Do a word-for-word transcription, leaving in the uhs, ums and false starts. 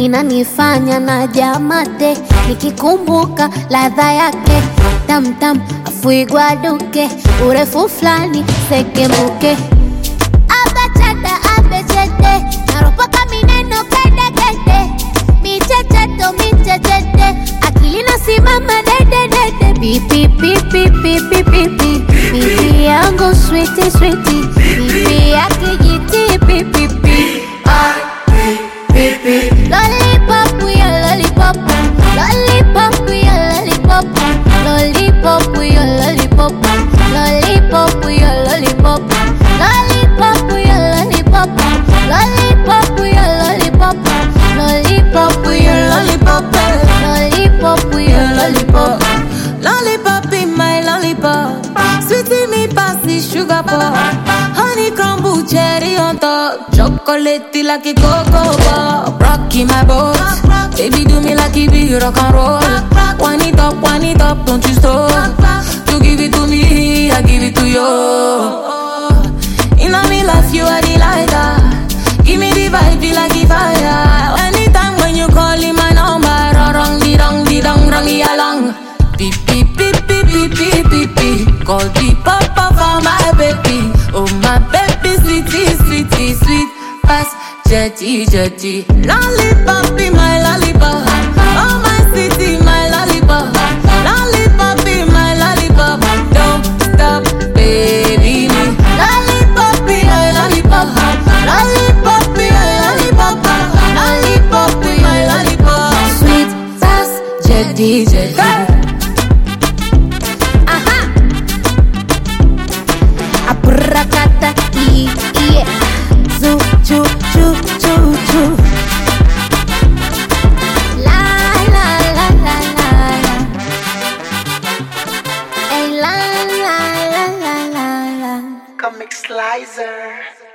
inanifanya na jamate, nikikumbuka ladha yake tam tam, afuigwa duke, urefu flani sekemuke. Abachata abechete, naropoka mineno kede kede, michecheto michechete, akili nasimama dede dede. Pipi pipi pipi pipi, pipi yangu sweetie sweetie, pipi yake jiti pipi pipi. Lollipop, we a lollipop. Lollipop, we a lollipop. Lollipop, we a lollipop. Lollipop, we a lollipop. Lollipop, we a lollipop. Lollipop, we a lollipop. Lollipop, we a lollipop. Lollipop, we a lollipop. Lollipop in my lollipop. Sweetie me pass the sugar pop. Honey crumble cherry on top. Chocolate like a cocoa pop. Rocky my boat. Baby do me like it be rock and roll. One it up, one it up, don't you stop. You give it to me, I give it to you. In a me life you are the lighter. Give me the vibe, feel like a fire. Anytime when you call in my number, rong di rong di rong rong along. Beep beep beep beep beep beep beep beep. Call the papa for my baby. Oh my baby, sweetie, sweetie, sweet fast, jetty, jetty. Lollipop in my lollipop. Oh my sweetie, my lollipop. Lollipop in my lollipop. Don't stop, baby me. Lollipop in my lollipop. Lollipop in my lollipop. Lollipop in my lollipop. Sweet fast, Jetty, jetty. Abrakata, ee, yeah. Zoo, choo, choo, choo, choo. La, la, la, la, la, la. Hey, la, la, la, la, la, la. Comic Slicer.